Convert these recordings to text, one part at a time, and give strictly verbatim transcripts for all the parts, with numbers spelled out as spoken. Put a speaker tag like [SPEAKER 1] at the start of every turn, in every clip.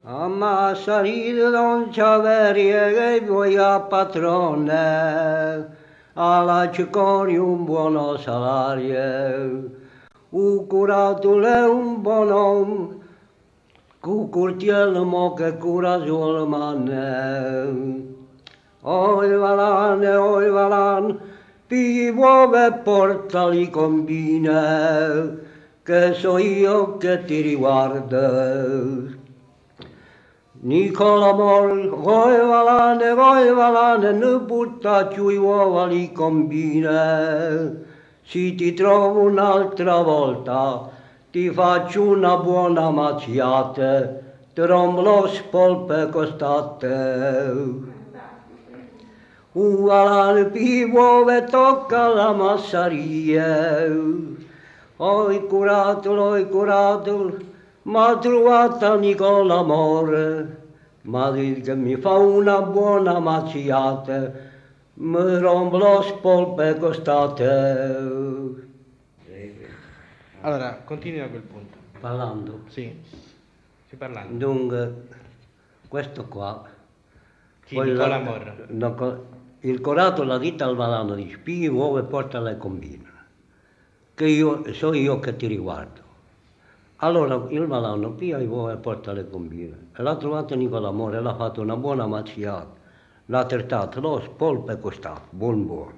[SPEAKER 1] Ammassa ride non c'averie che vuoi a padrone, alla ciconi un buono salario, un curato è un buono, cu curtiello mo che cura solo manne. Oi valane, oi valan, pigli uova e portali combine, che so io che ti riguardo. Nicola Mol, oi valane, oi valane, ne buttacci uova li combine. Se ti trovo un'altra volta, ti faccio una buona mazziata, tromblo spolpe costate. Un valane pivo e tocca la massaria, oi curatolo, oi curatolo, m'ha trovata Nicola Amore, ma dice che mi fa una buona mazziata, mi rompo lo spolpe costate.
[SPEAKER 2] Allora, continui da quel punto.
[SPEAKER 1] Parlando.
[SPEAKER 2] Sì, stai parlando.
[SPEAKER 1] Dunque, questo qua.
[SPEAKER 2] Chi,
[SPEAKER 1] poi
[SPEAKER 2] Nicola
[SPEAKER 1] la-
[SPEAKER 2] Amor?
[SPEAKER 1] no, co- il corato la dita al valano dice, pigli uova e portale combina, che io, so io che ti riguardo. Allora il valano piglia le uova e portale combina. E l'ha trovato Nicola Amore, l'ha fatto una buona mazziata, l'ha trattato lo spolpe e costato, buon buono.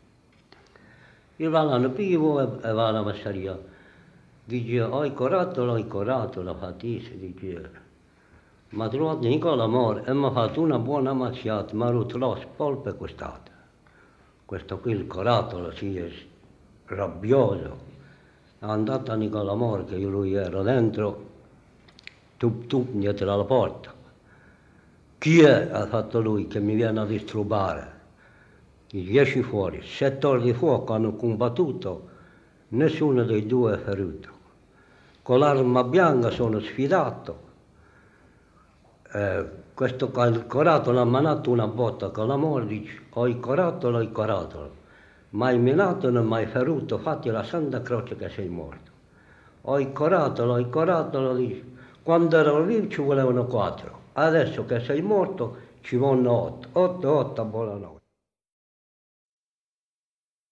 [SPEAKER 1] Il valano piglia le uova e va alla massaria. Dice, ho il corato, ho il corato, la fatica, dice. Ma trovato Nicola Amore e mi ha fatto una buona mazziata, mi ha rotto lo spolpe e costato. Questo qui il corato si è rabbioso. È andato a Nicola Amore, che io lui ero dentro, tup tup dietro alla porta. Chi è? Ha fatto lui che mi viene a disturbare. Dice, esci fuori. Se torni fuoco hanno combattuto, nessuno dei due è ferito. Con l'arma bianca sono sfidato. Eh, questo qua, il corato l'ha manato una botta con l'amore, dice, ho il corato, ho il corato, mai minato, non mai ferito, fatti la Santa Croce che sei morto. Ho il corato, ho il corato, dice, quando ero lì ci volevano quattro, adesso che sei morto ci vogliono otto, otto, otto, buonanotte.